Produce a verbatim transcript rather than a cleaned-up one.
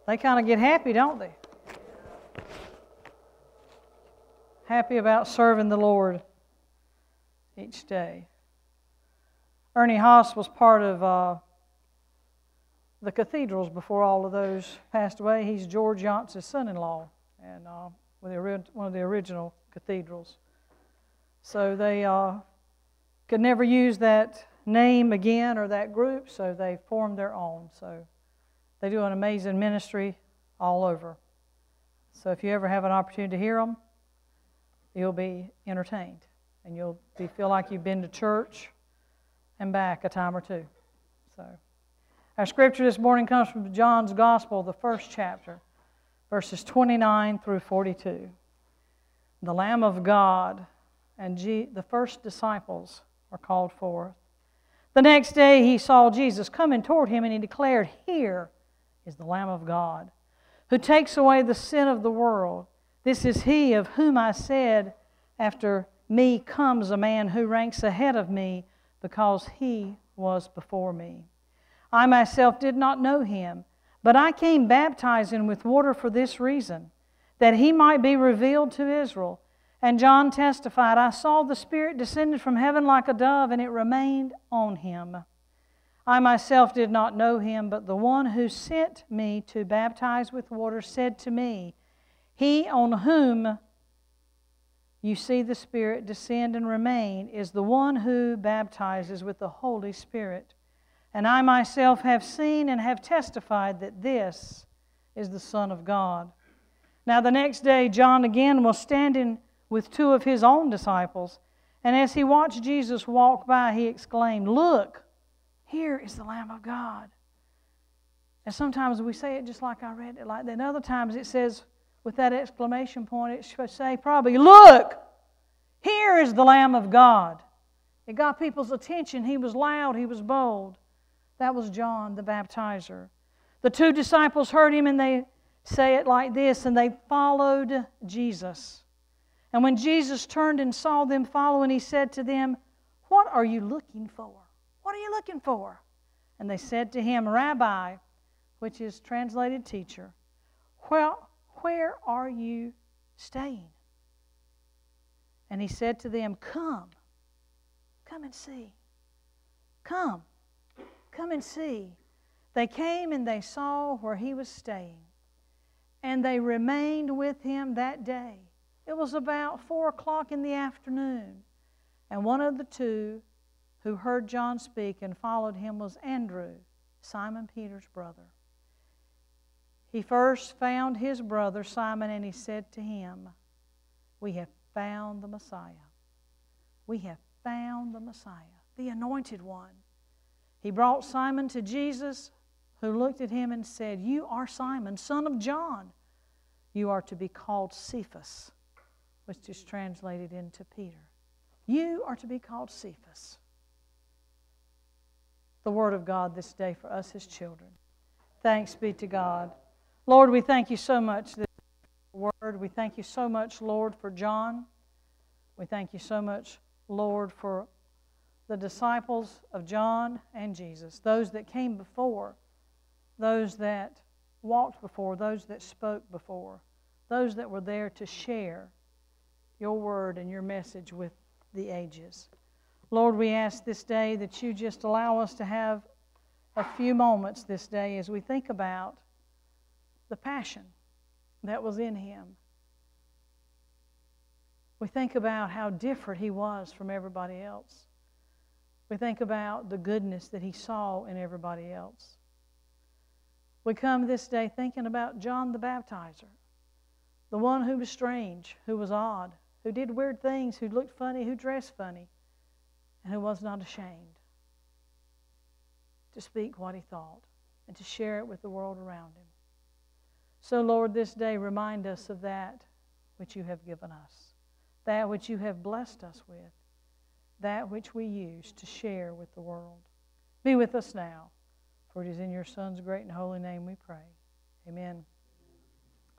They kind of get happy, don't they? Happy about serving the Lord each day. Ernie Haas was part of uh, the cathedrals before all of those passed away. He's George Younts's son-in-law, and uh, with the, one of the original cathedrals. So they uh, could never use that name again or that group, so they formed their own. So they do an amazing ministry all over. So if you ever have an opportunity to hear them, you'll be entertained, and you'll be, feel like you've been to church and back a time or two. So, our scripture this morning comes from John's Gospel, the first chapter, verses twenty-nine through forty-two. The Lamb of God and G- the first disciples are called forth. The next day he saw Jesus coming toward him, and he declared, "Here is the Lamb of God, who takes away the sin of the world. This is he of whom I said, after me comes a man who ranks ahead of me, because he was before me. I myself did not know him, but I came baptizing with water for this reason, that he might be revealed to Israel." And John testified, "I saw the Spirit descended from heaven like a dove, and it remained on him. I myself did not know him, but the one who sent me to baptize with water said to me, 'He on whom you see the Spirit descend and remain is the one who baptizes with the Holy Spirit. And I myself have seen and have testified that this is the Son of God.' Now the next day John again was standing with two of his own disciples, and as he watched Jesus walk by, he exclaimed, 'Look, here is the Lamb of God.'" And sometimes we say it just like I read it like that. And other times it says, with that exclamation point, it should say probably, "Look, here is the Lamb of God." It got people's attention. He was loud. He was bold. That was John the baptizer. The two disciples heard him, and they say it like this, "And they followed Jesus. And when Jesus turned and saw them following, he said to them, 'What are you looking for? What are you looking for?' And they said to him, 'Rabbi,' which is translated teacher, well, where are you staying?' And he said to them, 'Come, come and see. Come, come and see.' They came and they saw where he was staying, and they remained with him that day. It was about four o'clock in the afternoon, and one of the two who heard John speak and followed him was Andrew, Simon Peter's brother. He first found his brother Simon, and he said to him, 'We have found the Messiah. We have found the Messiah, the Anointed One.' He brought Simon to Jesus, who looked at him and said, 'You are Simon, son of John. You are to be called Cephas,' which is translated into Peter. You are to be called Cephas." The Word of God this day for us, His children. Thanks be to God. Lord, we thank you so much for this Word. We thank you so much, Lord, for John. We thank you so much, Lord, for the disciples of John and Jesus, those that came before, those that walked before, those that spoke before, those that were there to share your word and your message with the ages. Lord, we ask this day that you just allow us to have a few moments this day as we think about the passion that was in him. We think about how different he was from everybody else. We think about the goodness that he saw in everybody else. We come this day thinking about John the Baptizer, the one who was strange, who was odd, who did weird things, who looked funny, who dressed funny, and who was not ashamed to speak what he thought and to share it with the world around him. So, Lord, this day remind us of that which you have given us, that which you have blessed us with, that which we use to share with the world. Be with us now, for it is in your Son's great and holy name we pray. Amen.